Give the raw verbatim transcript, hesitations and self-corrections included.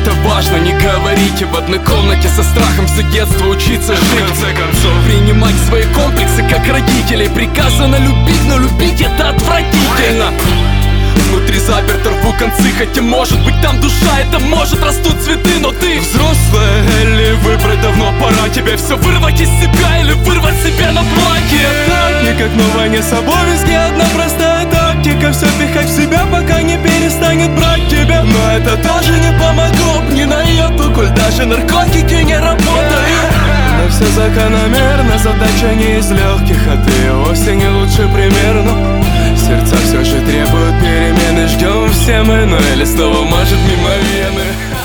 это важно, не говорите в одной комнате со страхом все детство учиться жить. В конце концов, принимать свои комплексы как родителей. Приказано любить, но любить это отвратительно. Внутри заперто, рву концы, хотя может быть там душа, это может растут цветы, но ты взрослая или выбрать давно пора тебе все вырвать из себя или вырвать себе на платье. Так, не как новая, не собой, везде одна простая тактика. Все пихать в себя, пока не перестанет брать тебя. Но это тоже не помогло, не на йоту, коль даже наркотики не работают. Но все закономерно, задача не из легких, а ты вовсе не лучший пример. Но сердца все же требуют перемены, ждем все мы, но или снова мажет мимо вены.